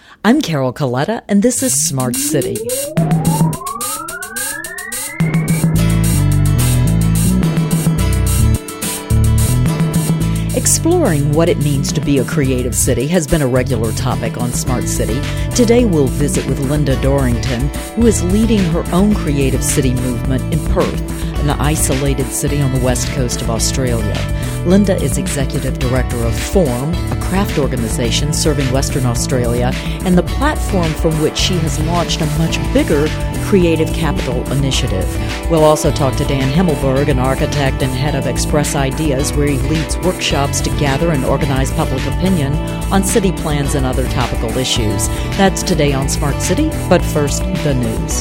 I'm Carol Coletta, and this is Smart City. Exploring what it means to be a creative city has been a regular topic on Smart City. Today we'll visit with Linda Dorrington, who is leading her own creative city movement in Perth, an isolated city on the west coast of Australia. Linda is Executive Director of FORM, a craft organization serving Western Australia, and the platform from which she has launched a much bigger Creative Capital initiative. We'll also talk to Dan Himmelberg, an architect and head of Express Ideas, where he leads workshops to gather and organize public opinion on city plans and other topical issues. That's today on Smart City, but first, the news.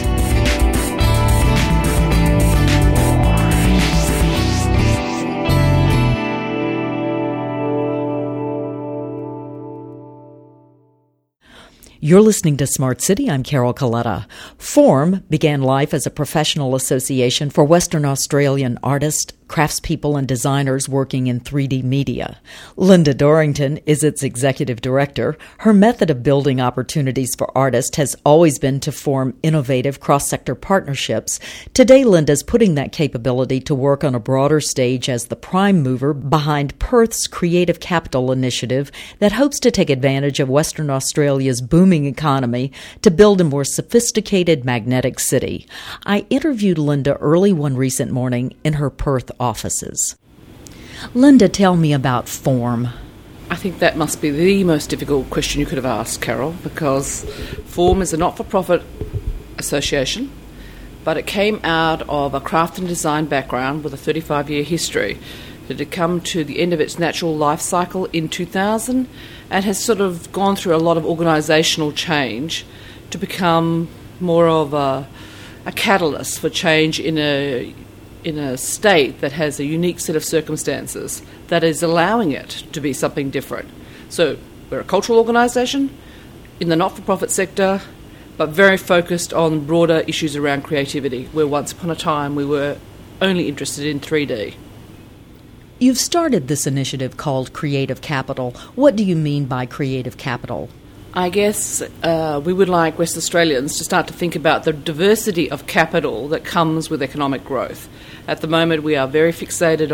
You're listening to Smart City. I'm Carol Coletta. FORM began life as a professional association for Western Australian artists, craftspeople, and designers working in 3D media. Linda Dorrington is its executive director. Her method of building opportunities for artists has always been to form innovative cross-sector partnerships. Today, Linda's putting that capability to work on a broader stage as the prime mover behind Perth's Creative Capital initiative that hopes to take advantage of Western Australia's booming economy to build a more sophisticated magnetic city. I interviewed Linda early one recent morning in her Perth offices. Linda, tell me about FORM. I think that must be the most difficult question you could have asked, Carol, because FORM is a not-for-profit association, but it came out of a craft and design background with a 35-year history. It had come to the end of its natural life cycle in 2000 and has sort of gone through a lot of organisational change to become more of a catalyst for change in a state that has a unique set of circumstances that is allowing it to be something different. So we're a cultural organisation in the not-for-profit sector, but very focused on broader issues around creativity, where once upon a time we were only interested in 3D. You've started this initiative called Creative Capital. What do you mean by Creative Capital? I guess we would like West Australians to start to think about the diversity of capital that comes with economic growth. At the moment, we are very fixated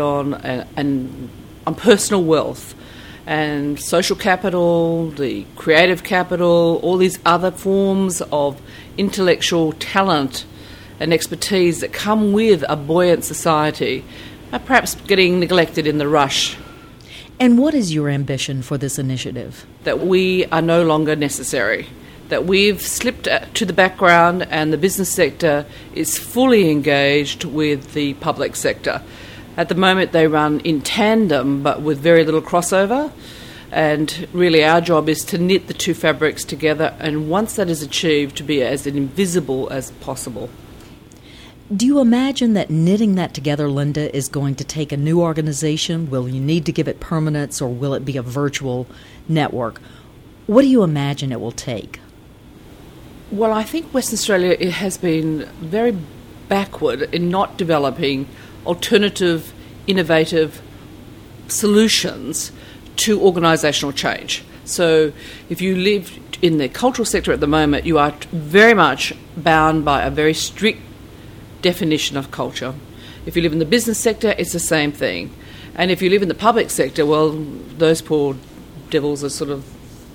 on personal wealth and social capital, the creative capital, all these other forms of intellectual talent and expertise that come with a buoyant society are perhaps getting neglected in the rush. And what is your ambition for this initiative? That we are no longer necessary, that we've slipped to the background and the business sector is fully engaged with the public sector. At the moment they run in tandem but with very little crossover, and really our job is to knit the two fabrics together, and once that is achieved, to be as invisible as possible. Do you imagine that knitting that together, Linda, is going to take a new organization? Will you need to give it permanence, or will it be a virtual network? What do you imagine it will take? Well, I think Western Australia has been very backward in not developing alternative, innovative solutions to organisational change. So if you live in the cultural sector at the moment, you are very much bound by a very strict definition of culture. If you live in the business sector, it's the same thing. And if you live in the public sector, well, those poor devils are sort of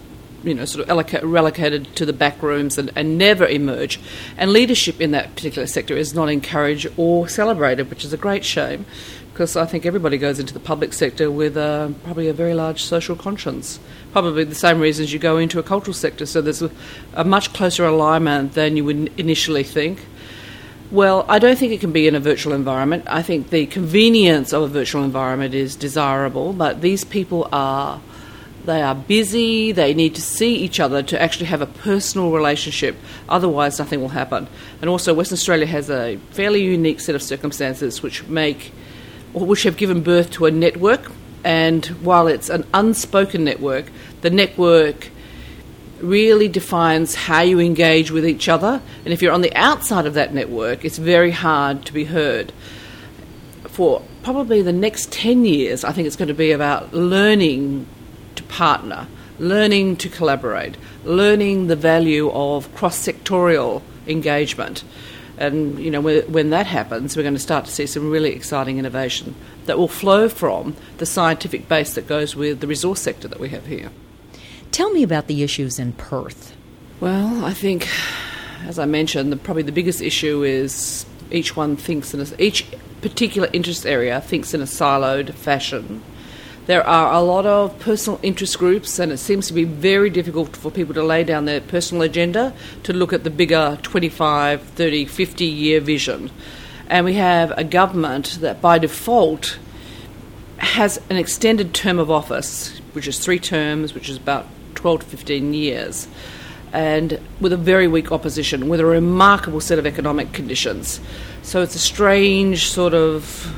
relocated to the back rooms and never emerge. And leadership in that particular sector is not encouraged or celebrated, which is a great shame, because I think everybody goes into the public sector with probably a very large social conscience. Probably the same reasons you go into a cultural sector. So there's a much closer alignment than you would initially think. Well, I don't think it can be in a virtual environment. I think the convenience of a virtual environment is desirable, but these people are busy, they need to see each other to actually have a personal relationship, otherwise nothing will happen. And also Western Australia has a fairly unique set of circumstances which have given birth to a network, and while it's an unspoken network, the network really defines how you engage with each other, and if you're on the outside of that network, it's very hard to be heard. For probably the next 10 years, I think it's going to be about learning to partner, learning to collaborate, learning the value of cross-sectorial engagement. And, when that happens, we're going to start to see some really exciting innovation that will flow from the scientific base that goes with the resource sector that we have here. Tell me about the issues in Perth. Well, I think, as I mentioned, probably the biggest issue is each particular interest area thinks in a siloed fashion. There are a lot of personal interest groups, and it seems to be very difficult for people to lay down their personal agenda to look at the bigger 25, 30, 50-year vision. And we have a government that by default has an extended term of office, which is 3 terms, which is about 12 to 15 years, and with a very weak opposition, with a remarkable set of economic conditions. So it's a strange sort of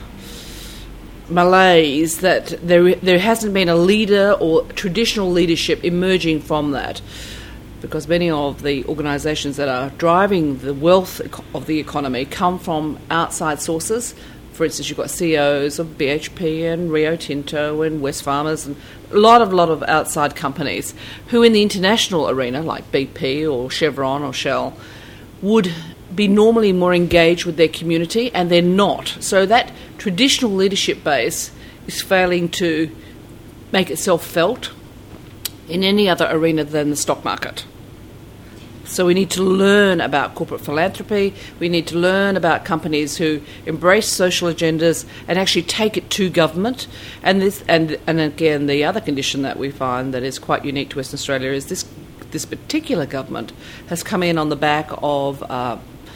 malaise that there hasn't been a leader or traditional leadership emerging from that, because many of the organisations that are driving the wealth of the economy come from outside sources. For instance, you've got CEOs of BHP and Rio Tinto and Wesfarmers and a lot of outside companies who in the international arena, like BP or Chevron or Shell, would be normally more engaged with their community, and they're not. So that traditional leadership base is failing to make itself felt in any other arena than the stock market. So we need to learn about corporate philanthropy. We need to learn about companies who embrace social agendas and actually take it to government. And again, the other condition that we find that is quite unique to Western Australia is this particular government has come in on the back of a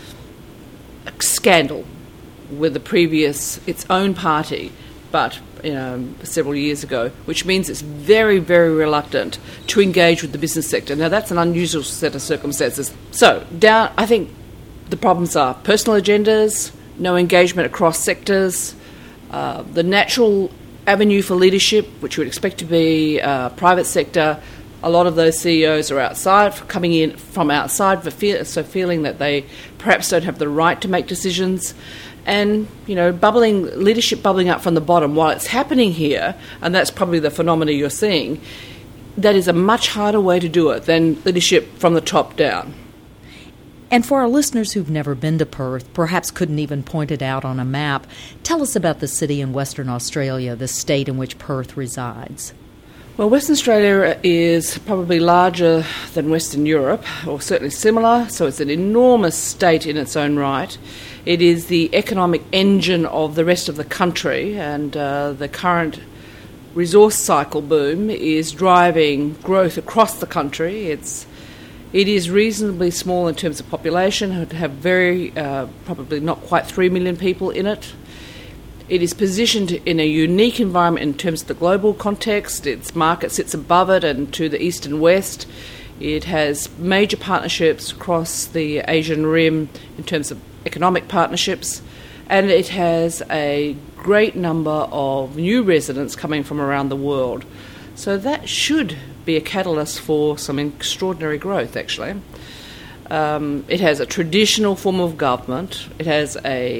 scandal with its own party, but several years ago, which means it's very, very reluctant to engage with the business sector. Now, that's an unusual set of circumstances. So, I think the problems are personal agendas, no engagement across sectors, the natural avenue for leadership, which you would expect to be private sector. A lot of those CEOs are coming in from outside, feeling that they perhaps don't have the right to make decisions. And, leadership bubbling up from the bottom while it's happening here, and that's probably the phenomena you're seeing, that is a much harder way to do it than leadership from the top down. And for our listeners who've never been to Perth, perhaps couldn't even point it out on a map, tell us about the city in Western Australia, the state in which Perth resides. Well, Western Australia is probably larger than Western Europe, or certainly similar, so it's an enormous state in its own right. It is the economic engine of the rest of the country, and the current resource cycle boom is driving growth across the country. It is reasonably small in terms of population. It would have probably not quite 3 million people in it. It is positioned in a unique environment in terms of the global context. Its market sits above it and to the east and west. It has major partnerships across the Asian Rim in terms of economic partnerships, and it has a great number of new residents coming from around the world. So that should be a catalyst for some extraordinary growth, actually. It has a traditional form of government. It has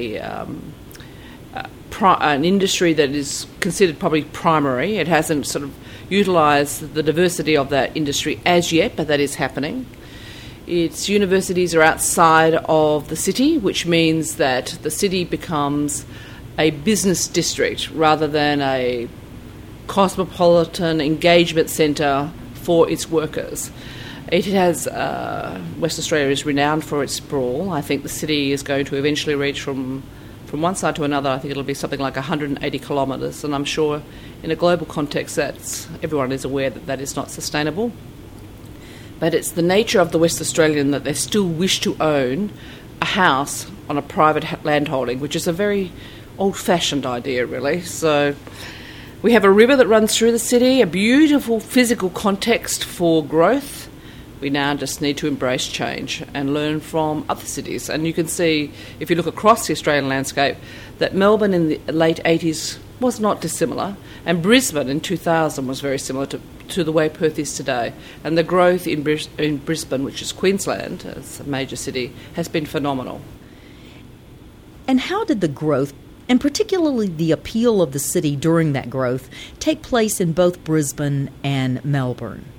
an industry that is considered probably primary. It hasn't sort of utilised the diversity of that industry as yet, but that is happening. Its universities are outside of the city, which means that the city becomes a business district rather than a cosmopolitan engagement centre for its workers. It has, Western Australia is renowned for its sprawl. I think the city is going to eventually reach from one side to another. I think it'll be something like 180 kilometres, and I'm sure in a global context everyone is aware that is not sustainable. But it's the nature of the West Australian that they still wish to own a house on a private landholding, which is a very old-fashioned idea, really. So we have a river that runs through the city, a beautiful physical context for growth. We now just need to embrace change and learn from other cities. And you can see, if you look across the Australian landscape, that Melbourne in the late 80s was not dissimilar, and Brisbane in 2000 was very similar to the way Perth is today. And the growth in Brisbane, which is Queensland, as a major city, has been phenomenal. And how did the growth, and particularly the appeal of the city during that growth, take place in both Brisbane and Melbourne?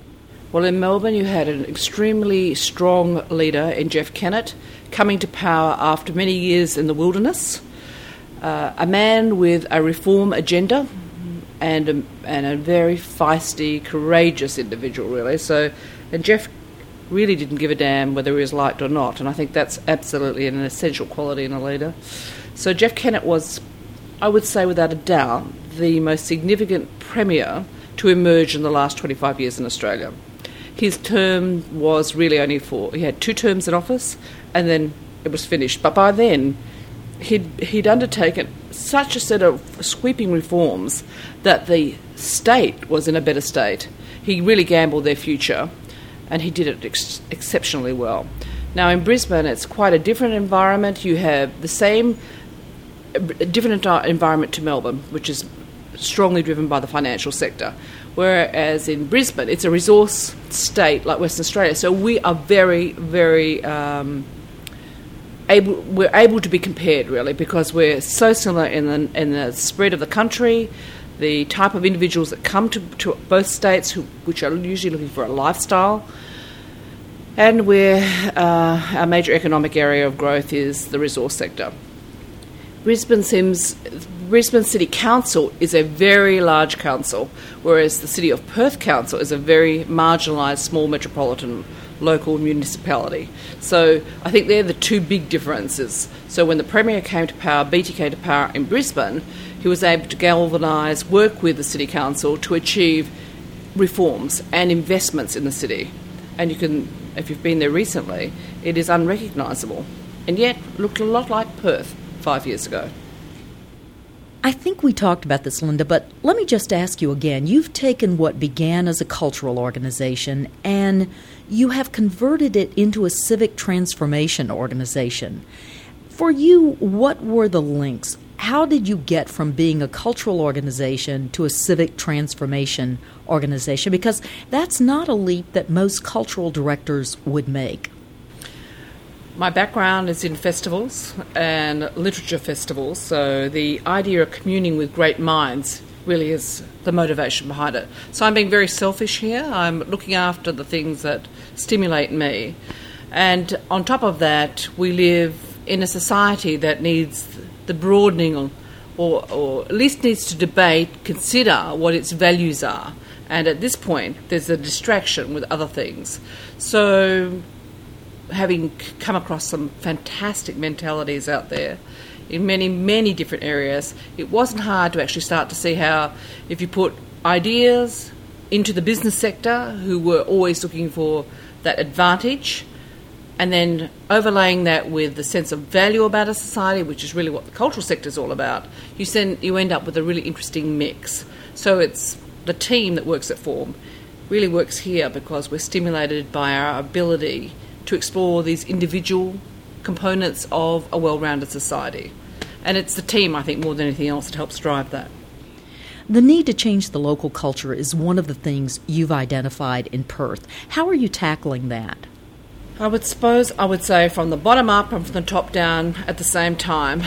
Well, in Melbourne, you had an extremely strong leader in Jeff Kennett coming to power after many years in the wilderness, a man with a reform agenda and a very feisty, courageous individual, really. And Jeff really didn't give a damn whether he was liked or not, and I think that's absolutely an essential quality in a leader. So Jeff Kennett was, I would say without a doubt, the most significant premier to emerge in the last 25 years in Australia. His term was really only he had 2 terms in office, and then it was finished. But by then, he'd undertaken such a set of sweeping reforms that the state was in a better state. He really gambled their future, and he did it exceptionally well. Now, in Brisbane, it's quite a different environment. You have the same different environment to Melbourne, which is strongly driven by the financial sector. Whereas in Brisbane, it's a resource state like Western Australia. So we are very, very able to be compared, really, because we're so similar in the spread of the country, the type of individuals that come to both states, which are usually looking for a lifestyle. And our major economic area of growth is the resource sector. Brisbane City Council is a very large council, whereas the City of Perth Council is a very marginalised small metropolitan local municipality. So I think they're the 2 big differences. So when the Premier came to power, BT came to power in Brisbane, he was able to galvanise, work with the City Council to achieve reforms and investments in the city. And you can, if you've been there recently, it is unrecognisable. And yet looked a lot like Perth 5 years ago. I think we talked about this, Linda, but let me just ask you again. You've taken what began as a cultural organization and you have converted it into a civic transformation organization. For you, what were the links? How did you get from being a cultural organization to a civic transformation organization? Because that's not a leap that most cultural directors would make. My background is in festivals and literature festivals, so the idea of communing with great minds really is the motivation behind it. So I'm being very selfish here. I'm looking after the things that stimulate me. And on top of that, we live in a society that needs the broadening or at least needs to debate, consider what its values are. And at this point, there's a distraction with other things. So having come across some fantastic mentalities out there in many, many different areas, it wasn't hard to actually start to see how if you put ideas into the business sector, who were always looking for that advantage, and then overlaying that with the sense of value about a society, which is really what the cultural sector is all about, you end up with a really interesting mix. So it's the team that works at Form really works here because we're stimulated by our ability to explore these individual components of a well-rounded society. And it's the team, I think, more than anything else that helps drive that. The need to change the local culture is one of the things you've identified in Perth. How are you tackling that? I would say from the bottom up and from the top down at the same time.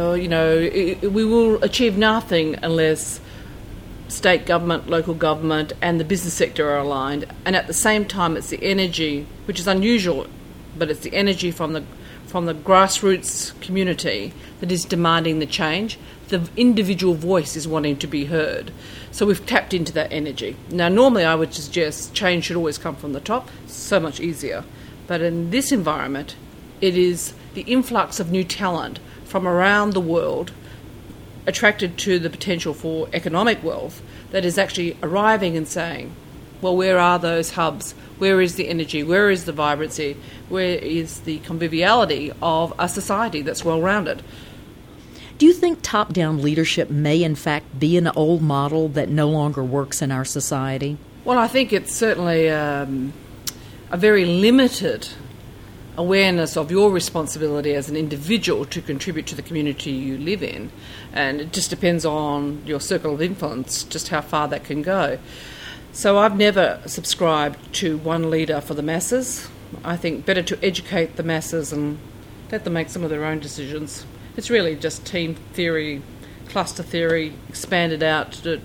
We will achieve nothing unless state government, local government and the business sector are aligned. And at the same time, it's the energy, which is unusual, but it's the energy from the grassroots community that is demanding the change. The individual voice is wanting to be heard. So we've tapped into that energy. Now, normally I would suggest change should always come from the top. So much easier. But in this environment, it is the influx of new talent from around the world attracted to the potential for economic wealth that is actually arriving and saying, well, where are those hubs? Where is the energy? Where is the vibrancy? Where is the conviviality of a society that's well-rounded? Do you think top-down leadership may, in fact, be an old model that no longer works in our society? Well, I think it's certainly a very limited awareness of your responsibility as an individual to contribute to the community you live in. And it just depends on your circle of influence, just how far that can go. So I've never subscribed to one leader for the masses. I think better to educate the masses and let them make some of their own decisions. It's really just team theory, cluster theory, expanded out to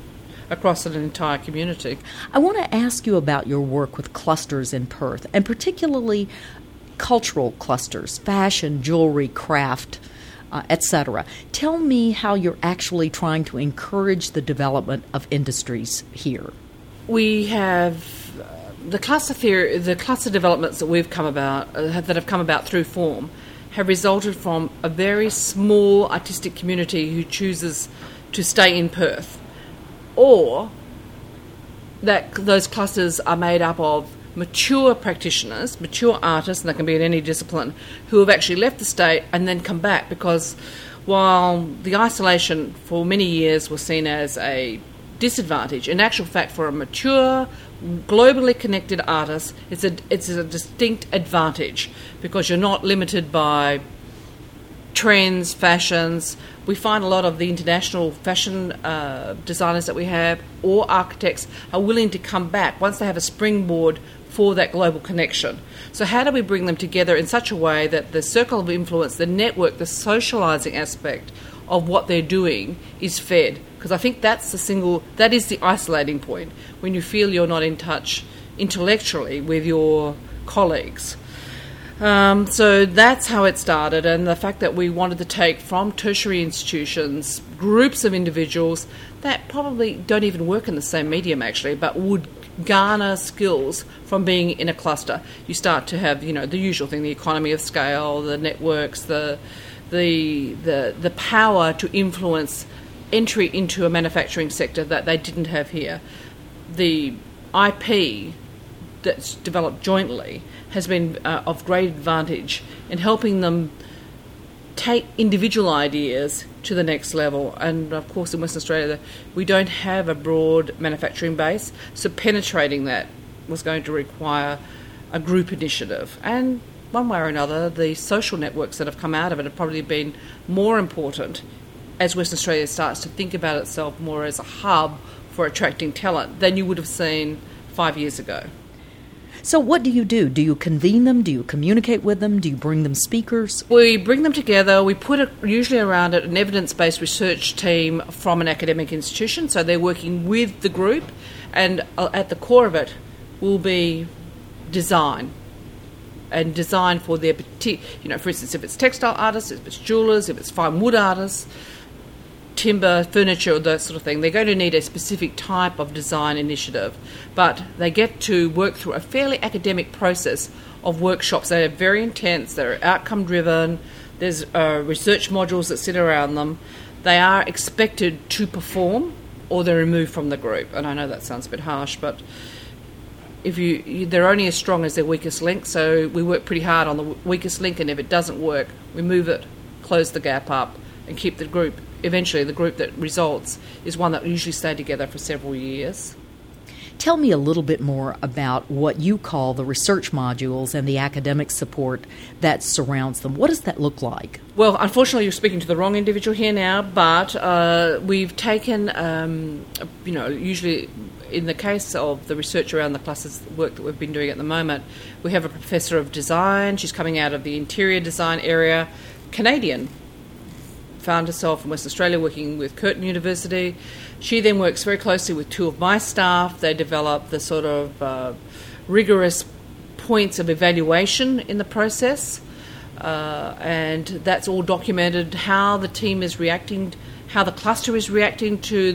across an entire community. I want to ask you about your work with clusters in Perth, and particularly cultural clusters, fashion, jewelry, craft, etc. Tell me how you're actually trying to encourage the development of industries here. We have the cluster theory, the cluster developments that have come about through Form, have resulted from a very small artistic community who chooses to stay in Perth, or that those clusters are made up of mature practitioners, mature artists, and they can be in any discipline, who have actually left the state and then come back, because while the isolation for many years was seen as a disadvantage, in actual fact for a mature, globally connected artist, it's a distinct advantage, because you're not limited by trends, fashions. We find a lot of the international fashion designers that we have, or architects, are willing to come back once they have a springboard for that global connection. So how do we bring them together in such a way that the circle of influence, the network, the socialising aspect of what they're doing is fed? Because I think that is the isolating point, when you feel you're not in touch intellectually with your colleagues. So that's how it started, and the fact that we wanted to take from tertiary institutions groups of individuals that probably don't even work in the same medium actually, but would garner skills from being in a cluster. You start to have, the usual thing, the economy of scale, the networks, the power to influence entry into a manufacturing sector that they didn't have here. The IP that's developed jointly has been of great advantage in helping them take individual ideas to the next level. And of course in Western Australia we don't have a broad manufacturing base, so penetrating that was going to require a group initiative. And one way or another, the social networks that have come out of it have probably been more important as Western Australia starts to think about itself more as a hub for attracting talent than you would have seen 5 years ago. So what do? Do you convene them? Do you communicate with them? Do you bring them speakers? We bring them together. We put it usually around an evidence-based research team from an academic institution, so they're working with the group, and at the core of it will be design. And design for their particular, for instance, if it's textile artists, if it's jewellers, if it's fine wood artists, timber, furniture, that sort of thing, they're going to need a specific type of design initiative. But they get to work through a fairly academic process of workshops. They're very intense, they're outcome-driven, there's research modules that sit around them. They are expected to perform, or they're removed from the group. And I know that sounds a bit harsh, but they're only as strong as their weakest link, so we work pretty hard on the weakest link, and if it doesn't work, we move it, close the gap up, and keep the group. Eventually, the group that results is one that usually stay together for several years. Tell me a little bit more about what you call the research modules and the academic support that surrounds them. What does that look like? Well, unfortunately, you're speaking to the wrong individual here now, but we've taken, usually in the case of the research around the clusters work that we've been doing at the moment, we have a professor of design. She's coming out of the interior design area, Canadian. Found herself in Western Australia working with Curtin University. She then works very closely with two of my staff. They develop the sort of rigorous points of evaluation in the process, and that's all documented, how the team is reacting, how the cluster is reacting to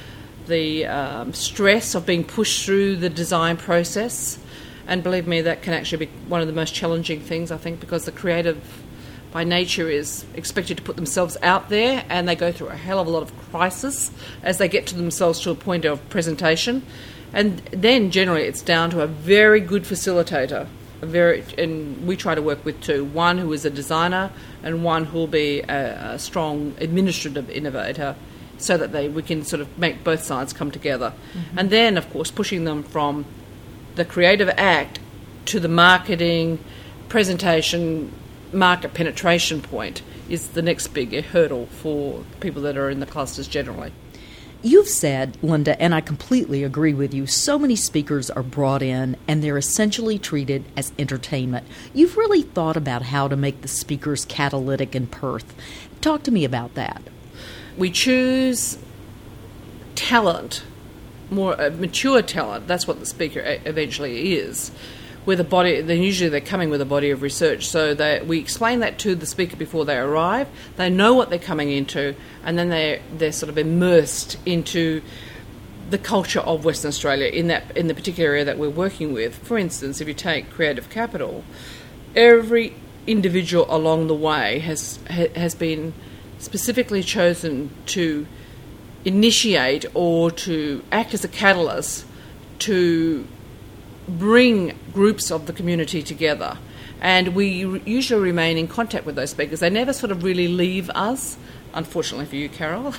the stress of being pushed through the design process. And believe me, that can actually be one of the most challenging things, I think, because the creative by nature is expected to put themselves out there, and they go through a hell of a lot of crisis as they get to themselves to a point of presentation. And then generally it's down to a very good facilitator, and we try to work with two, one who is a designer and one who will be a strong administrative innovator, so that we can sort of make both sides come together. Mm-hmm. And then, of course, pushing them from the creative act to the marketing, presentation, market penetration point is the next big hurdle for people that are in the clusters generally. You've said, Linda, and I completely agree with you, so many speakers are brought in and they're essentially treated as entertainment. You've really thought about how to make the speakers catalytic in Perth. Talk to me about that. We choose talent more mature talent. That's what the speaker eventually is. With a body, then usually they're coming with a body of research. So we explain that to the speaker before they arrive. They know what they're coming into, and then they're sort of immersed into the culture of Western Australia in the particular area that we're working with. For instance, if you take creative capital, every individual along the way has been specifically chosen to initiate or to act as a catalyst to bring groups of the community together. And we usually remain in contact with those speakers. They never sort of really leave us, unfortunately for you, Carol.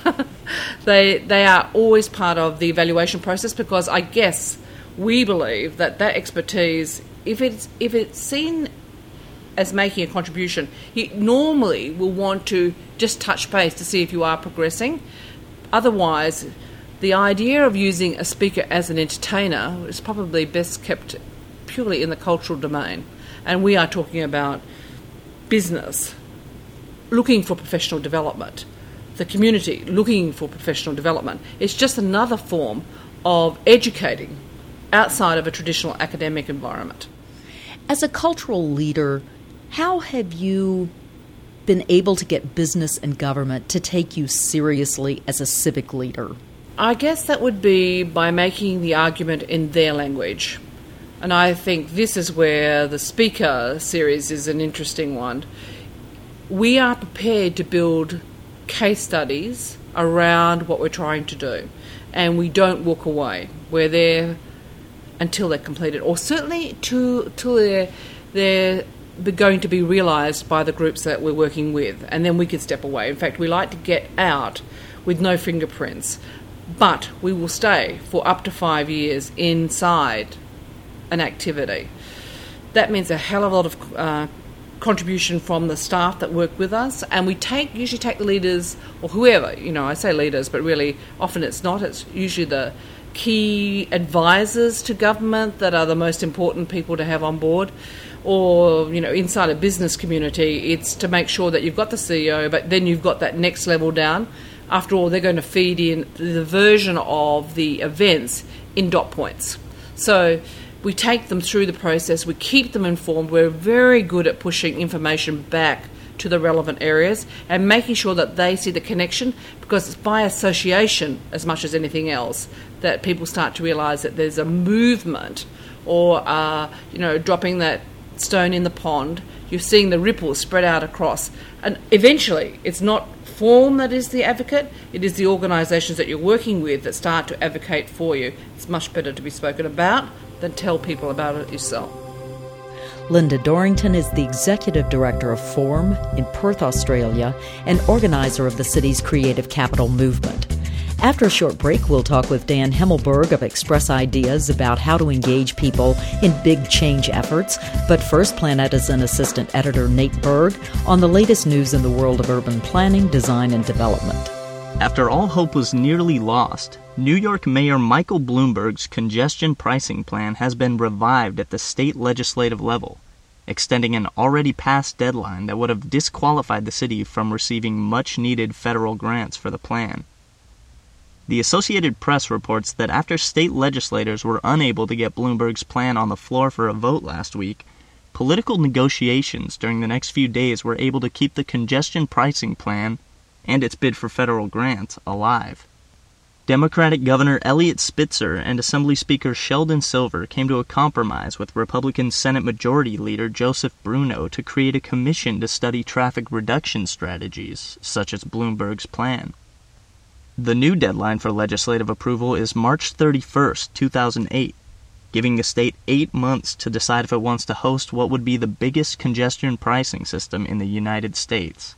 They are always part of the evaluation process, because I guess we believe that expertise, if it's seen as making a contribution, you normally will want to just touch base to see if you are progressing. Otherwise, the idea of using a speaker as an entertainer is probably best kept purely in the cultural domain. And we are talking about business looking for professional development, the community looking for professional development. It's just another form of educating outside of a traditional academic environment. As a cultural leader, how have you been able to get business and government to take you seriously as a civic leader? I guess that would be by making the argument in their language. And I think this is where the speaker series is an interesting one. We are prepared to build case studies around what we're trying to do, and we don't walk away. We're there until they're completed, or certainly till they're going to be realised by the groups that we're working with, and then we can step away. In fact, we like to get out with no fingerprints, but we will stay for up to 5 years inside an activity. That means a hell of a lot of contribution from the staff that work with us, and we usually take the leaders, or whoever, I say leaders, but really often it's not. It's usually the key advisors to government that are the most important people to have on board. Or, inside a business community, it's to make sure that you've got the CEO, but then you've got that next level down. After all, they're going to feed in the version of the events in dot points. So we take them through the process, we keep them informed, we're very good at pushing information back to the relevant areas and making sure that they see the connection, because it's by association as much as anything else that people start to realise that there's a movement, or, dropping that stone in the pond, you're seeing the ripples spread out across. And eventually, it's not form that is the advocate, it is the organisations that you're working with that start to advocate for you. It's much better to be spoken about than tell people about it yourself. Linda Dorrington is the Executive Director of Form in Perth, Australia, and organizer of the city's Creative Capital movement. After a short break, we'll talk with Dan Himmelberg of Express Ideas about how to engage people in big change efforts. But first, Plan Edison assistant editor Nate Berg on the latest news in the world of urban planning, design, and development. After all hope was nearly lost, New York Mayor Michael Bloomberg's congestion pricing plan has been revived at the state legislative level, extending an already passed deadline that would have disqualified the city from receiving much-needed federal grants for the plan. The Associated Press reports that after state legislators were unable to get Bloomberg's plan on the floor for a vote last week, political negotiations during the next few days were able to keep the congestion pricing plan and its bid for federal grants alive. Democratic Governor Eliot Spitzer and Assembly Speaker Sheldon Silver came to a compromise with Republican Senate Majority Leader Joseph Bruno to create a commission to study traffic reduction strategies, such as Bloomberg's plan. The new deadline for legislative approval is March 31st, 2008, giving the state 8 months to decide if it wants to host what would be the biggest congestion pricing system in the United States.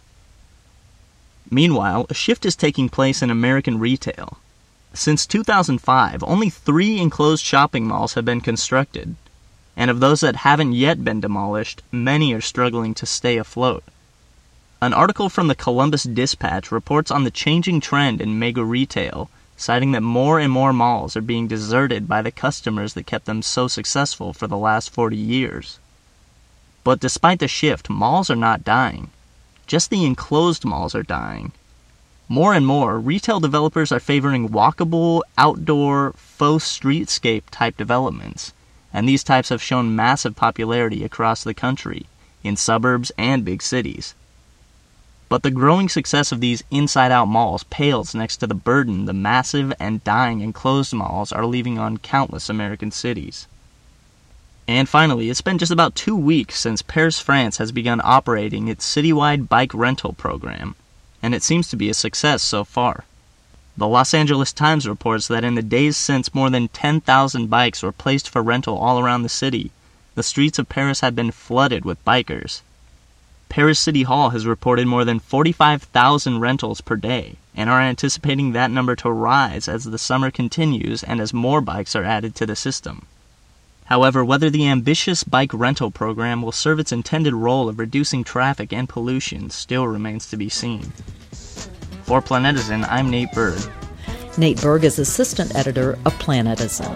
Meanwhile, a shift is taking place in American retail. Since 2005, only 3 enclosed shopping malls have been constructed, and of those that haven't yet been demolished, many are struggling to stay afloat. An article from the Columbus Dispatch reports on the changing trend in mega retail, citing that more and more malls are being deserted by the customers that kept them so successful for the last 40 years. But despite the shift, malls are not dying. Just the enclosed malls are dying. More and more, retail developers are favoring walkable, outdoor, faux streetscape type developments, and these types have shown massive popularity across the country, in suburbs and big cities. But the growing success of these inside-out malls pales next to the burden the massive and dying enclosed malls are leaving on countless American cities. And finally, it's been just about 2 weeks since Paris, France has begun operating its citywide bike rental program, and it seems to be a success so far. The Los Angeles Times reports that in the days since more than 10,000 bikes were placed for rental all around the city, the streets of Paris have been flooded with bikers. Paris City Hall has reported more than 45,000 rentals per day, and are anticipating that number to rise as the summer continues and as more bikes are added to the system. However, whether the ambitious bike rental program will serve its intended role of reducing traffic and pollution still remains to be seen. For Planetizen, I'm Nate Berg. Nate Berg is assistant editor of Planetizen.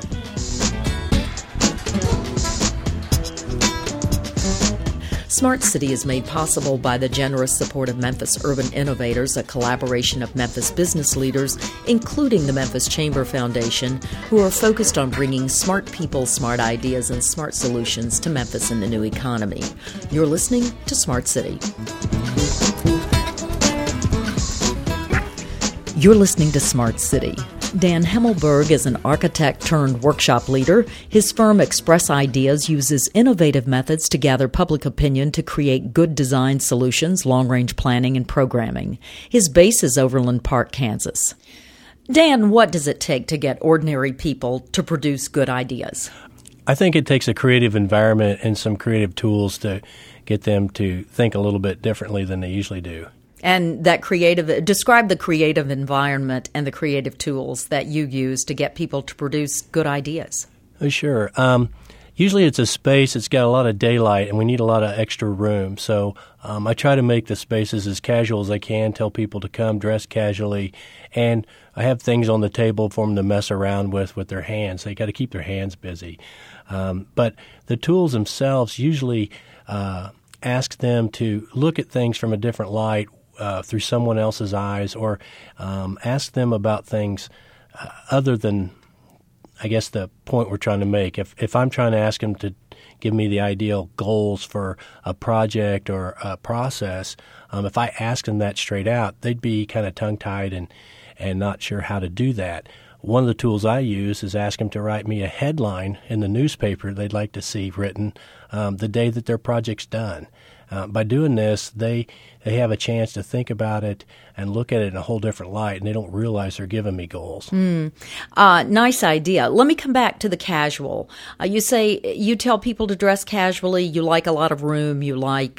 Smart City is made possible by the generous support of Memphis Urban Innovators, a collaboration of Memphis business leaders, including the Memphis Chamber Foundation, who are focused on bringing smart people, smart ideas, and smart solutions to Memphis and the new economy. You're listening to Smart City. You're listening to Smart City. Dan Himmelberg is an architect-turned-workshop leader. His firm Express Ideas uses innovative methods to gather public opinion to create good design solutions, long-range planning, and programming. His base is Overland Park, Kansas. Dan, what does it take to get ordinary people to produce good ideas? I think it takes a creative environment and some creative tools to get them to think a little bit differently than they usually do. And describe the creative environment and the creative tools that you use to get people to produce good ideas. Sure. Usually it's a space that's got a lot of daylight and we need a lot of extra room. So I try to make the spaces as casual as I can, tell people to come dress casually, and I have things on the table for them to mess around with their hands. They got to keep their hands busy. But the tools themselves usually ask them to look at things from a different light, through someone else's eyes, or ask them about things other than, I guess, the point we're trying to make. If I'm trying to ask them to give me the ideal goals for a project or a process, if I ask them that straight out, they'd be kind of tongue-tied and not sure how to do that. One of the tools I use is ask them to write me a headline in the newspaper they'd like to see written the day that their project's done. By doing this, they have a chance to think about it and look at it in a whole different light, and they don't realize they're giving me goals. Nice idea. Let me come back to the casual. You say you tell people to dress casually. You like a lot of room. You like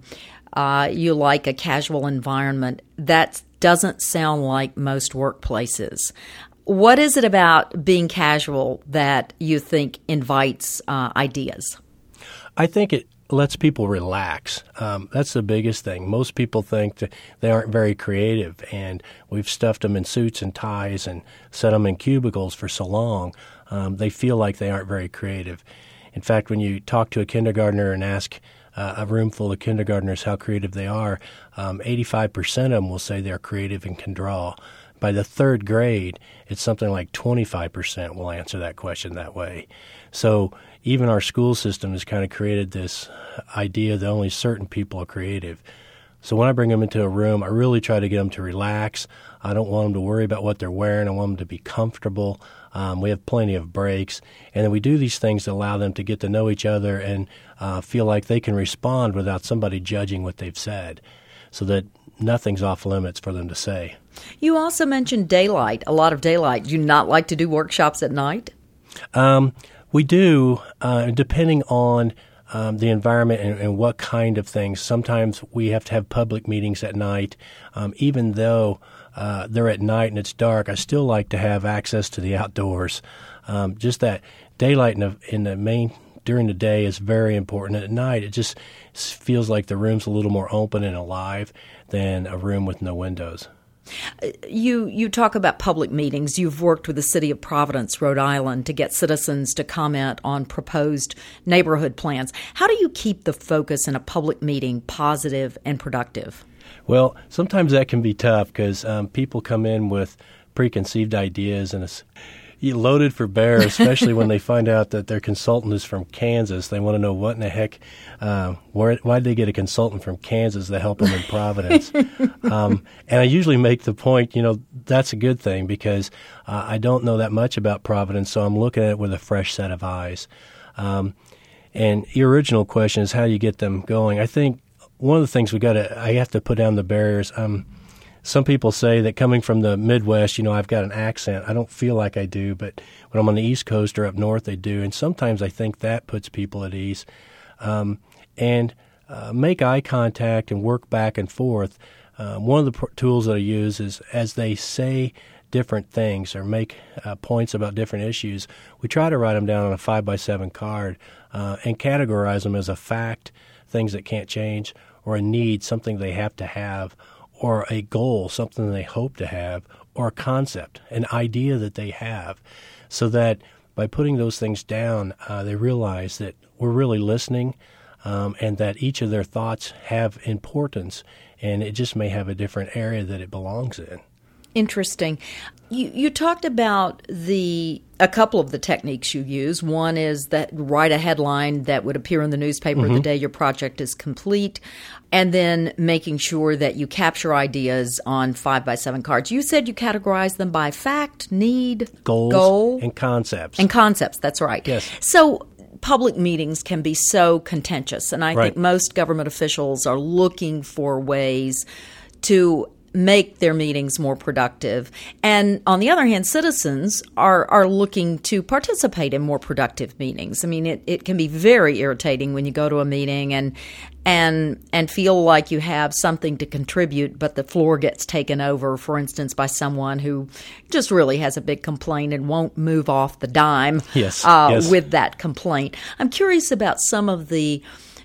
a casual environment. That doesn't sound like most workplaces. What is it about being casual that you think invites ideas? I think it lets people relax. That's the biggest thing. Most people think that they aren't very creative, and we've stuffed them in suits and ties and set them in cubicles for so long. They feel like they aren't very creative. In fact, when you talk to a kindergartner and ask a room full of kindergartners how creative they are, 85% of them will say they're creative and can draw. By the third grade, it's something like 25% will answer that question that way. So even our school system has kind of created this idea that only certain people are creative. So when I bring them into a room, I really try to get them to relax. I don't want them to worry about what they're wearing. I want them to be comfortable. We have plenty of breaks. And then we do these things that allow them to get to know each other and feel like they can respond without somebody judging what they've said, so that nothing's off limits for them to say. You also mentioned daylight, a lot of daylight. Do you not like to do workshops at night? We do, depending on the environment and what kind of things. Sometimes we have to have public meetings at night. Even though they're at night and it's dark, I still like to have access to the outdoors. Just that daylight during the day is very important. At night, it just feels like the room's a little more open and alive than a room with no windows. You talk about public meetings. You've worked with the City of Providence, Rhode Island, to get citizens to comment on proposed neighborhood plans. How do you keep the focus in a public meeting positive and productive? Well, sometimes that can be tough because people come in with preconceived ideas and it's loaded for bear, especially when they find out that their consultant is from Kansas. They want to know what in the heck, why did they get a consultant from Kansas to help them in Providence? And I usually make the point, that's a good thing because I don't know that much about Providence, so I'm looking at it with a fresh set of eyes. And your original question is how you get them going. I think one of the things I have to put down the barriers. Some people say that coming from the Midwest, I've got an accent. I don't feel like I do, but when I'm on the East Coast or up north, I do. And sometimes I think that puts people at ease. And make eye contact and work back and forth. One of the tools that I use is as they say different things or make points about different issues, we try to write them down on a 5x7 card and categorize them as a fact, things that can't change, or a need, something they have to have, or a goal, something they hope to have, or a concept, an idea that they have, so that by putting those things down, they realize that we're really listening and that each of their thoughts have importance, and it just may have a different area that it belongs in. Interesting. You talked about a couple of the techniques you use. One is that write a headline that would appear in the newspaper the day your project is complete, and then making sure that you capture ideas on 5x7 cards. You said you categorize them by fact, need, goal, and concepts. And concepts, that's right. Yes. So public meetings can be so contentious, and I think most government officials are looking for ways to make their meetings more productive. And on the other hand, citizens are looking to participate in more productive meetings. I mean, it can be very irritating when you go to a meeting and feel like you have something to contribute, but the floor gets taken over, for instance, by someone who just really has a big complaint and won't move off the dime with that complaint. I'm curious about some of the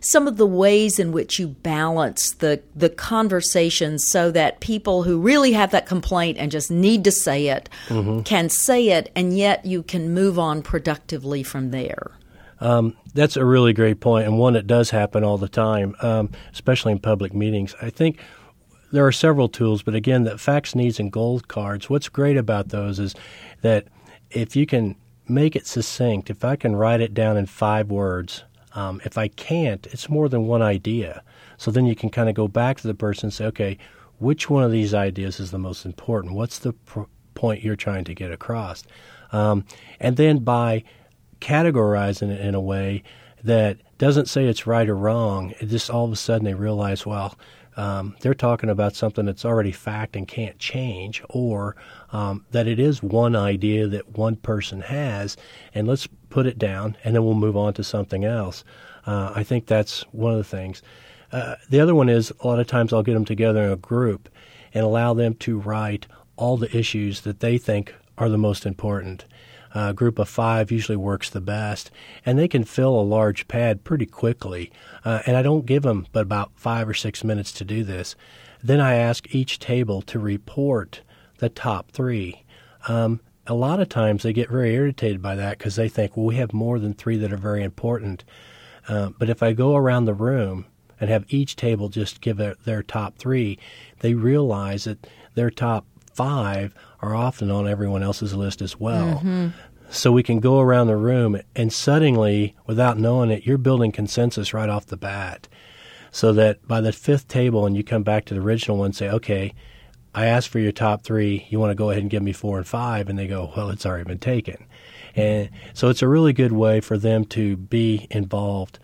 ways in which you balance the conversation so that people who really have that complaint and just need to say it can say it, and yet you can move on productively from there. That's a really great point, and one that does happen all the time, especially in public meetings. I think there are several tools, but again, the facts, needs, and goals cards, what's great about those is that if you can make it succinct, if I can write it down in 5 words, if I can't, it's more than one idea. So then you can kind of go back to the person and say, okay, which one of these ideas is the most important? What's the point you're trying to get across? And then by categorizing it in a way that doesn't say it's right or wrong, it just all of a sudden they realize, well, they're talking about something that's already fact and can't change, or that it is one idea that one person has, and let's put it down, and then we'll move on to something else. I think that's one of the things. The other one is a lot of times I'll get them together in a group and allow them to write all the issues that they think are the most important. A group of 5 usually works the best, and they can fill a large pad pretty quickly. And I don't give them but about 5 or 6 minutes to do this. Then I ask each table to report the top 3. A lot of times they get very irritated by that because they think, well, we have more than 3 that are very important. But if I go around the room and have each table just give their top 3, they realize that their top 5 are often on everyone else's list as well. So we can go around the room and suddenly, without knowing it, you're building consensus right off the bat. So that by the 5th table and you come back to the original one and say, okay, I asked for your top 3, you want to go ahead and give me 4 and 5, and they go, well, it's already been taken. And so it's a really good way for them to be involved.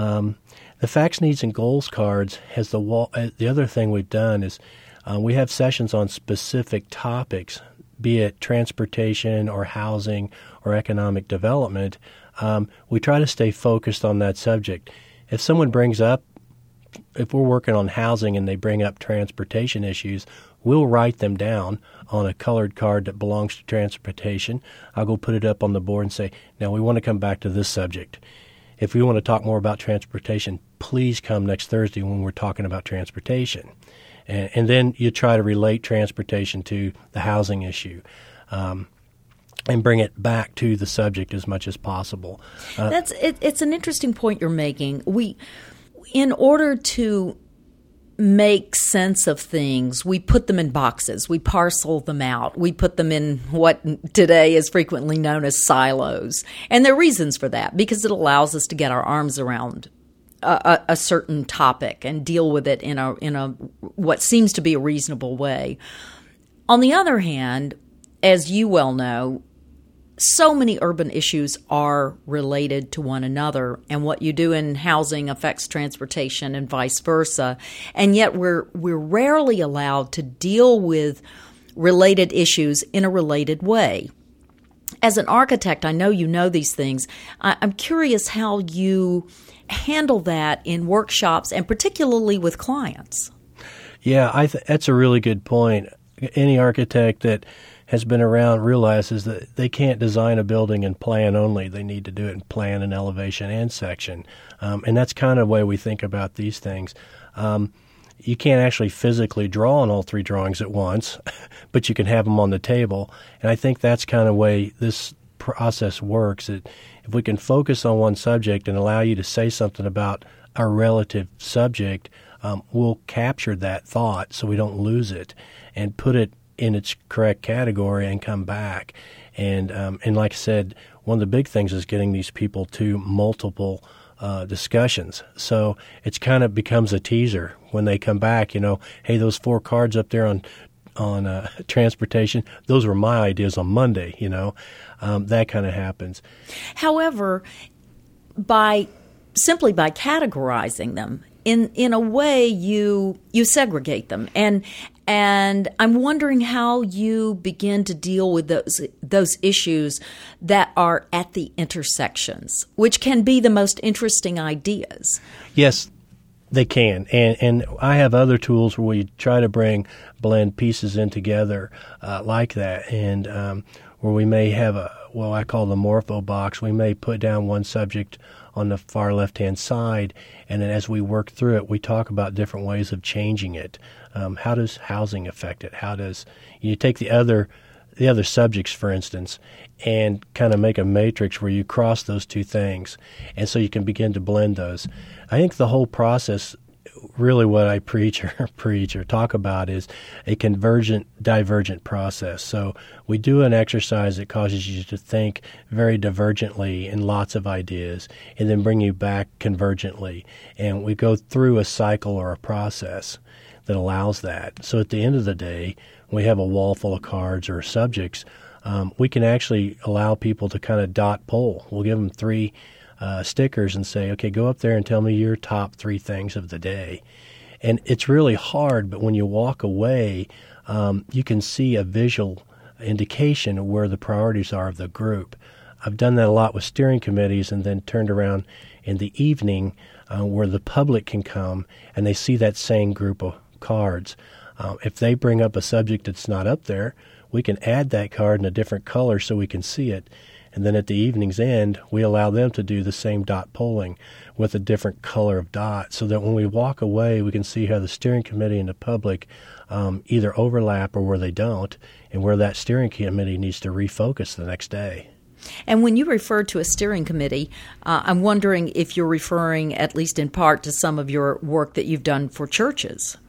The facts, needs, and goals cards has the other thing we've done is we have sessions on specific topics, be it transportation or housing or economic development. We try to stay focused on that subject. If someone brings up, if we're working on housing and they bring up transportation issues, we'll write them down on a colored card that belongs to transportation. I'll go put it up on the board and say, now we want to come back to this subject. If we want to talk more about transportation, please come next Thursday when we're talking about transportation. And then you try to relate transportation to the housing issue and bring it back to the subject as much as possible. It's an interesting point you're making. In order to make sense of things, we put them in boxes, we parcel them out, we put them in what today is frequently known as silos. And there are reasons for that, because it allows us to get our arms around a certain topic and deal with it in a what seems to be a reasonable way. On the other hand, as you well know, so many urban issues are related to one another, and what you do in housing affects transportation and vice versa. And yet we're rarely allowed to deal with related issues in a related way. As an architect, I know you know these things. I'm curious how you handle that in workshops and particularly with clients. Yeah, that's a really good point. Any architect that has been around realizes that they can't design a building in plan only. They need to do it in plan and elevation and section. And that's kind of the way we think about these things. You can't actually physically draw on all three drawings at once, but you can have them on the table. And I think that's kind of the way this process works. If we can focus on one subject and allow you to say something about a relative subject, we'll capture that thought so we don't lose it and put it in its correct category and come back. And like I said, one of the big things is getting these people to multiple discussions. So it's kind of becomes a teaser when they come back, hey, those 4 cards up there on transportation, those were my ideas on Monday, that kind of happens. However, simply by categorizing them, in a way you segregate them. And I'm wondering how you begin to deal with those issues that are at the intersections, which can be the most interesting ideas. Yes, they can. And I have other tools where we try to blend pieces in together like that. And where we may have I call the morpho box. We may put down one subject on the far left-hand side, and then as we work through it, we talk about different ways of changing it. How does housing affect it? How does you take the other subjects, for instance, and kind of make a matrix where you cross those two things, and so you can begin to blend those. I think the whole process, really what I preach or talk about, is a convergent, divergent process. So we do an exercise that causes you to think very divergently in lots of ideas and then bring you back convergently. And we go through a cycle or a process that allows that. So at the end of the day, we have a wall full of cards or subjects. We can actually allow people to kind of dot poll. We'll give them 3 stickers and say, okay, go up there and tell me your top 3 things of the day. And it's really hard, but when you walk away, you can see a visual indication of where the priorities are of the group. I've done that a lot with steering committees and then turned around in the evening where the public can come and they see that same group of cards. If they bring up a subject that's not up there, we can add that card in a different color so we can see it. And then at the evening's end, we allow them to do the same dot polling with a different color of dot so that when we walk away, we can see how the steering committee and the public either overlap or where they don't, and where that steering committee needs to refocus the next day. And when you refer to a steering committee, I'm wondering if you're referring, at least in part, to some of your work that you've done for churches.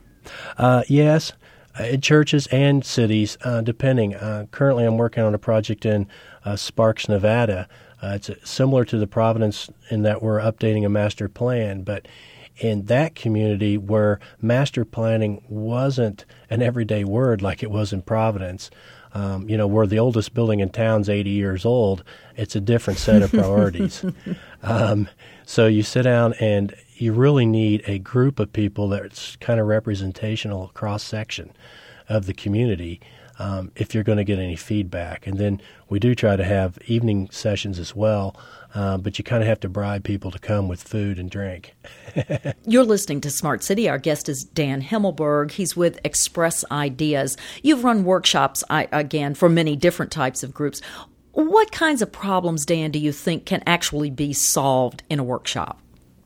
Yes. Churches and cities, depending. Currently, I'm working on a project in Sparks, Nevada. It's similar to the Providence in that we're updating a master plan, but in that community where master planning wasn't an everyday word like it was in Providence, where the oldest building in town's 80 years old, it's a different set of priorities. So you sit down and you really need a group of people that's kind of representational cross-section of the community if you're going to get any feedback. And then we do try to have evening sessions as well, but you kind of have to bribe people to come with food and drink. You're listening to Smart City. Our guest is Dan Himmelberg. He's with Express Ideas. You've run workshops, again, for many different types of groups. What kinds of problems, Dan, do you think can actually be solved in a workshop?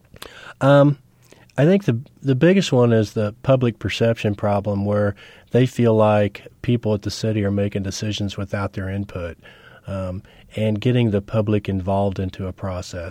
I think the biggest one is the public perception problem, where they feel like people at the city are making decisions without their input, and getting the public involved into a process.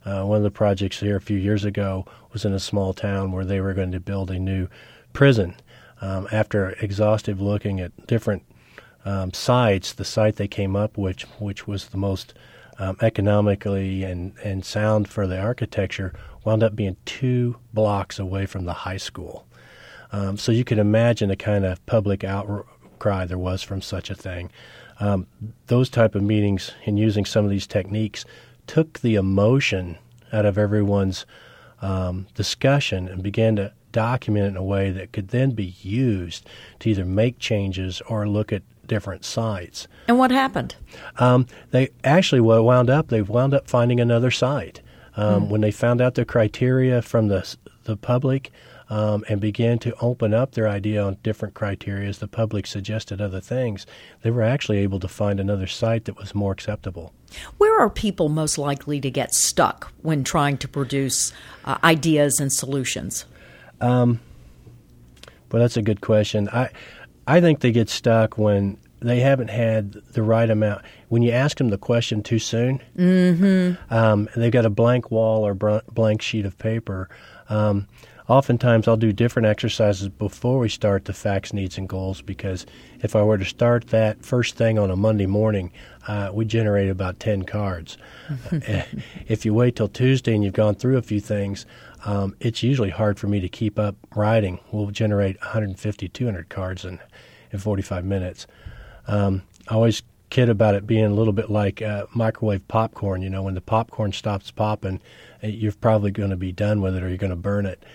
One of the projects here a few years ago was in a small town where they were going to build a new prison. After exhaustive looking at different sites, the site they came up with, which was the most economically and sound for the architecture, wound up being 2 blocks away from the high school. So you can imagine the kind of public outcry there was from such a thing. Those type of meetings and using some of these techniques took the emotion out of everyone's discussion and began to document it in a way that could then be used to either make changes or look at different sites. And what happened? They wound up finding another site. When they found out the criteria from the public and began to open up their idea on different criteria as the public suggested other things, they were actually able to find another site that was more acceptable. Where are people most likely to get stuck when trying to produce ideas and solutions? Well, that's a good question. I think they get stuck when they haven't had the right amount. When you ask them the question too soon, they've got a blank wall or blank sheet of paper. Oftentimes I'll do different exercises before we start the facts, needs, and goals, because if I were to start that first thing on a Monday morning, we generate about 10 cards. If you wait till Tuesday and you've gone through a few things, it's usually hard for me to keep up writing. We'll generate 150, 200 cards in 45 minutes. I always kid about it being a little bit like microwave popcorn. You know, when the popcorn stops popping, you're probably going to be done with it or you're going to burn it.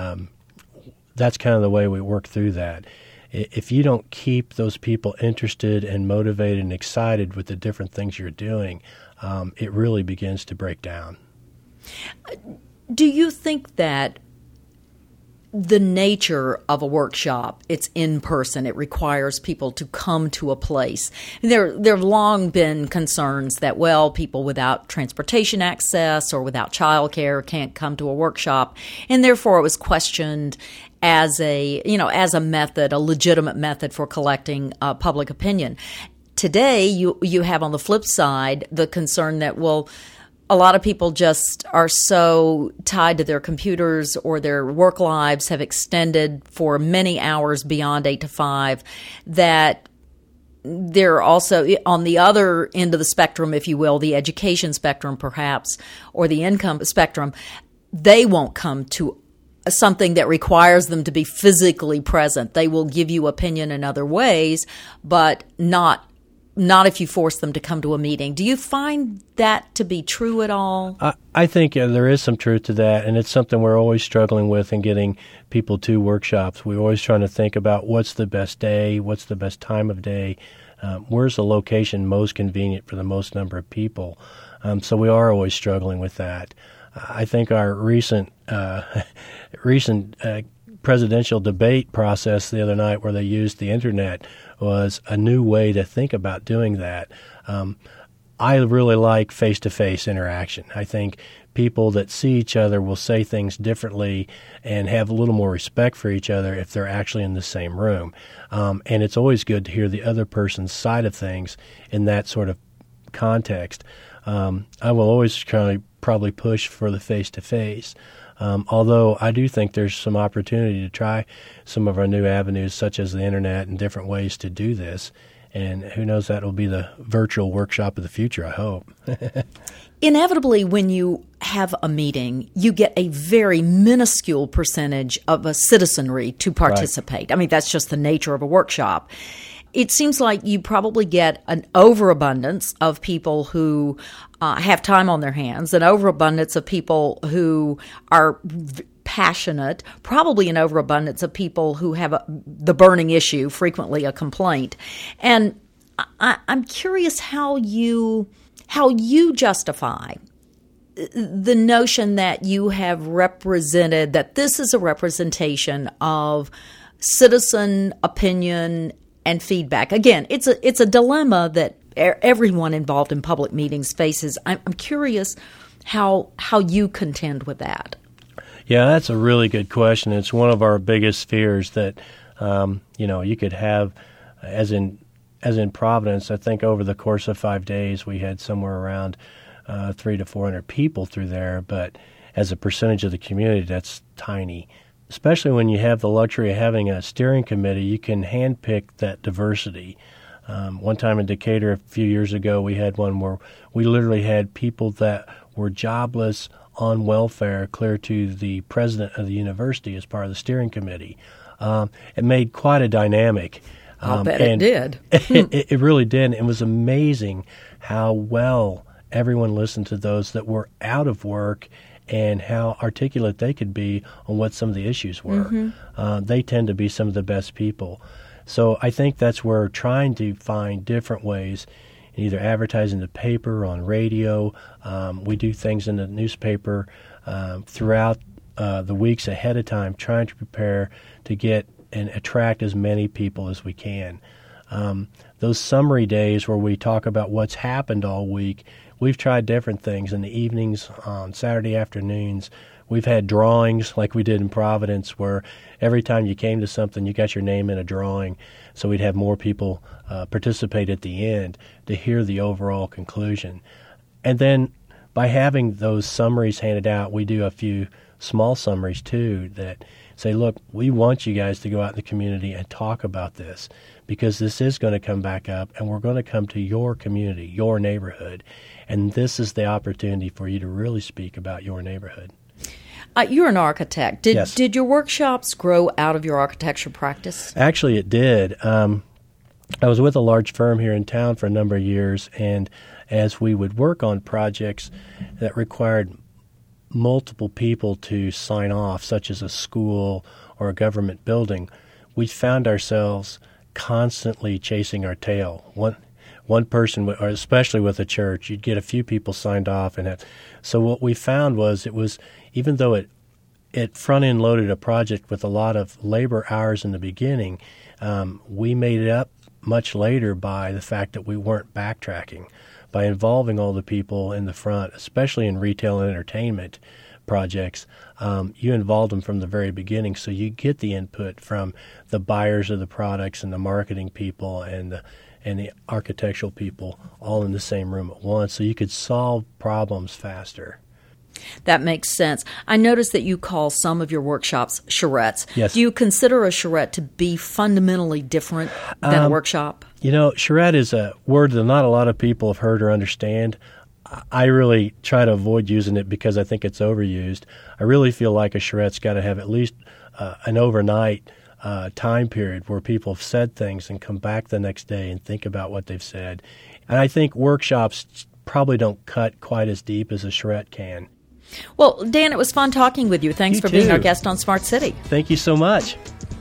That's kind of the way we work through that. If you don't keep those people interested and motivated and excited with the different things you're doing, it really begins to break down. Do you think that the nature of a workshop, it's in person, it requires people to come to a place? There have long been concerns that, well, people without transportation access or without childcare can't come to a workshop, and therefore it was questioned as a method, a legitimate method for collecting public opinion. Today, you have on the flip side the concern that, well, a lot of people just are so tied to their computers or their work lives have extended for many hours beyond 8 to 5 that they're also on the other end of the spectrum, if you will, the education spectrum perhaps, or the income spectrum. They won't come to something that requires them to be physically present. They will give you opinion in other ways, but not if you force them to come to a meeting. Do you find that to be true at all? I think there is some truth to that, and it's something we're always struggling with in getting people to workshops. We're always trying to think about what's the best day, what's the best time of day, where's the location most convenient for the most number of people. So we are always struggling with that. I think our recent presidential debate process the other night where they used the internet was a new way to think about doing that. I really like face-to-face interaction. I think people that see each other will say things differently and have a little more respect for each other if they're actually in the same room. And it's always good to hear the other person's side of things in that sort of context. I will always probably push for the face-to-face. Although I do think there's some opportunity to try some of our new avenues, such as the internet and different ways to do this. And who knows, that will be the virtual workshop of the future, I hope. Inevitably, when you have a meeting, you get a very minuscule percentage of a citizenry to participate. Right. I mean, that's just the nature of a workshop. It seems like you probably get an overabundance of people who have time on their hands, an overabundance of people who are passionate, probably an overabundance of people who have the burning issue, frequently a complaint. And I'm curious how you justify the notion that you have represented, that this is a representation of citizen opinion and feedback. Again, it's a dilemma that everyone involved in public meetings faces. I'm curious how you contend with that. Yeah, that's a really good question. It's one of our biggest fears that you could have, as in Providence. I think over the course of 5 days we had somewhere around 300 to 400 people through there, but as a percentage of the community, that's tiny. Especially when you have the luxury of having a steering committee, you can handpick that diversity. One time in Decatur a few years ago, we had one where we literally had people that were jobless on welfare clear to the president of the university as part of the steering committee. It made quite a dynamic. I'll bet it did. It really did. It was amazing how well everyone listened to those that were out of work and how articulate they could be on what some of the issues were. They tend to be some of the best people. So I think that's where we're trying to find different ways, either advertising the paper, on radio. We do things in the newspaper throughout the weeks ahead of time, trying to prepare to get and attract as many people as we can. Those summary days where we talk about what's happened all week, we've tried different things. In the evenings, on Saturday afternoons, we've had drawings like we did in Providence where every time you came to something, you got your name in a drawing. So we'd have more people participate at the end to hear the overall conclusion. And then by having those summaries handed out, we do a few small summaries too that say, look, we want you guys to go out in the community and talk about this because this is going to come back up and we're going to come to your community, your neighborhood. And this is the opportunity for you to really speak about your neighborhood. You're an architect. Yes. Did your workshops grow out of your architecture practice? Actually, it did. I was with a large firm here in town for a number of years, and as we would work on projects that required multiple people to sign off, such as a school or a government building, we found ourselves constantly chasing our tail. One person, or especially with a church, you'd get a few people signed off. So what we found was even though it front-end loaded a project with a lot of labor hours in the beginning, we made it up much later by the fact that we weren't backtracking, by involving all the people in the front, especially in retail and entertainment projects. You involved them from the very beginning, so you get the input from the buyers of the products and the marketing people and the architectural people all in the same room at once, so you could solve problems faster. That makes sense. I noticed that you call some of your workshops charrettes. Yes. Do you consider a charrette to be fundamentally different than a workshop? Charrette is a word that not a lot of people have heard or understand. I really try to avoid using it because I think it's overused. I really feel like a charrette's got to have at least an overnight time period where people have said things and come back the next day and think about what they've said. And I think workshops probably don't cut quite as deep as a charrette can. Well, Dan, it was fun talking with you. Thanks for being our guest on Smart City. Thank you so much.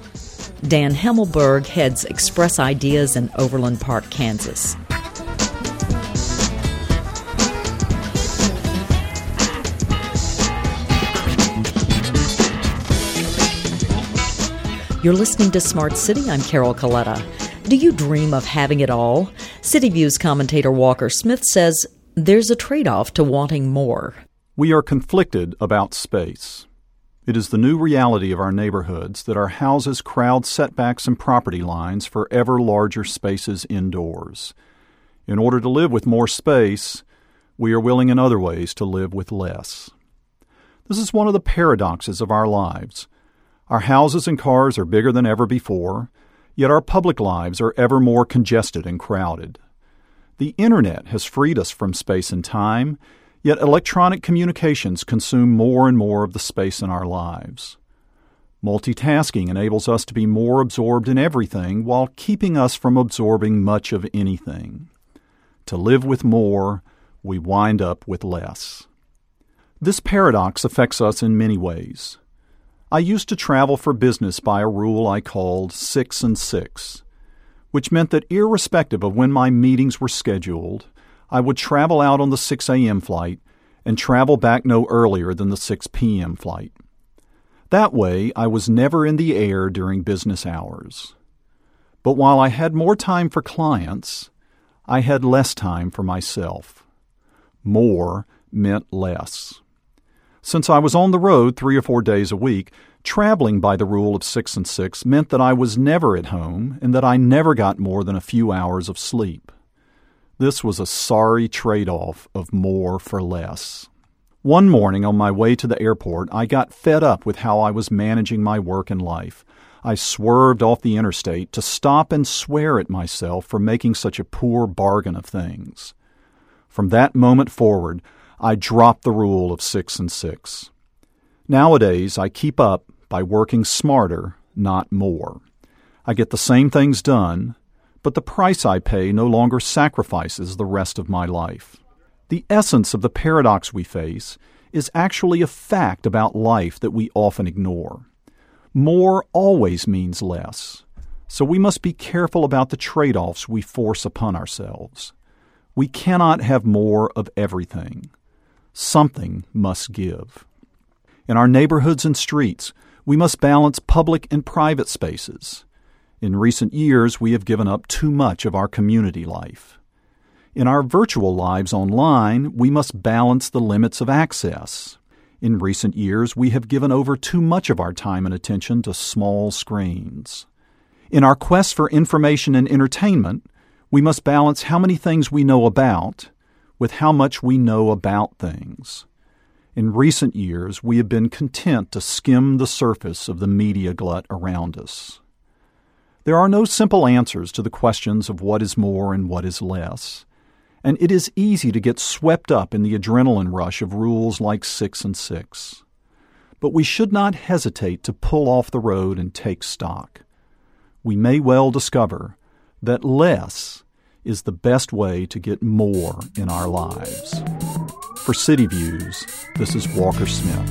Dan Himmelberg heads Express Ideas in Overland Park, Kansas. You're listening to Smart City. I'm Carol Coletta. Do you dream of having it all? City View's commentator Walker Smith says there's a trade-off to wanting more. We are conflicted about space. It is the new reality of our neighborhoods that our houses crowd setbacks and property lines for ever larger spaces indoors. In order to live with more space, we are willing in other ways to live with less. This is one of the paradoxes of our lives. Our houses and cars are bigger than ever before, yet our public lives are ever more congested and crowded. The Internet has freed us from space and time, yet electronic communications consume more and more of the space in our lives. Multitasking enables us to be more absorbed in everything while keeping us from absorbing much of anything. To live with more, we wind up with less. This paradox affects us in many ways. I used to travel for business by a rule I called 6 and 6, which meant that irrespective of when my meetings were scheduled, I would travel out on the 6 a.m. flight and travel back no earlier than the 6 p.m. flight. That way, I was never in the air during business hours. But while I had more time for clients, I had less time for myself. More meant less. Since I was on the road 3 or 4 days a week, traveling by the rule of 6 and 6 meant that I was never at home and that I never got more than a few hours of sleep. This was a sorry trade-off of more for less. One morning on my way to the airport, I got fed up with how I was managing my work and life. I swerved off the interstate to stop and swear at myself for making such a poor bargain of things. From that moment forward, I dropped the rule of 6 and 6. Nowadays, I keep up by working smarter, not more. I get the same things done, but the price I pay no longer sacrifices the rest of my life. The essence of the paradox we face is actually a fact about life that we often ignore. More always means less, so we must be careful about the trade-offs we force upon ourselves. We cannot have more of everything. Something must give. In our neighborhoods and streets, we must balance public and private spaces. In recent years, we have given up too much of our community life. In our virtual lives online, we must balance the limits of access. In recent years, we have given over too much of our time and attention to small screens. In our quest for information and entertainment, we must balance how many things we know about with how much we know about things. In recent years, we have been content to skim the surface of the media glut around us. There are no simple answers to the questions of what is more and what is less, and it is easy to get swept up in the adrenaline rush of rules like 6 and 6. But we should not hesitate to pull off the road and take stock. We may well discover that less is the best way to get more in our lives. For City Views, this is Walker Smith.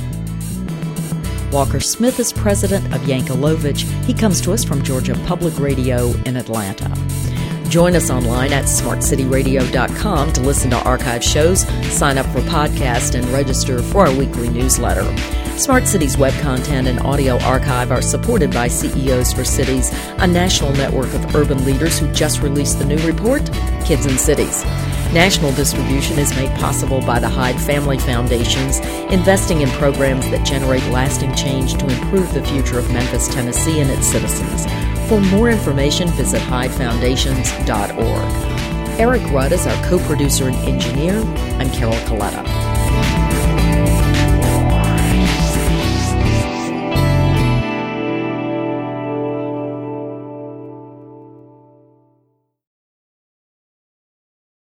Walker Smith is president of Yankelovich. He comes to us from Georgia Public Radio in Atlanta. Join us online at smartcityradio.com to listen to archive shows, sign up for podcasts, and register for our weekly newsletter. Smart Cities web content and audio archive are supported by CEOs for Cities, a national network of urban leaders who just released the new report, Kids in Cities. National distribution is made possible by the Hyde Family Foundations, investing in programs that generate lasting change to improve the future of Memphis, Tennessee, and its citizens. For more information, visit hydefoundations.org. Eric Rudd is our co-producer and engineer. I'm Carol Coletta.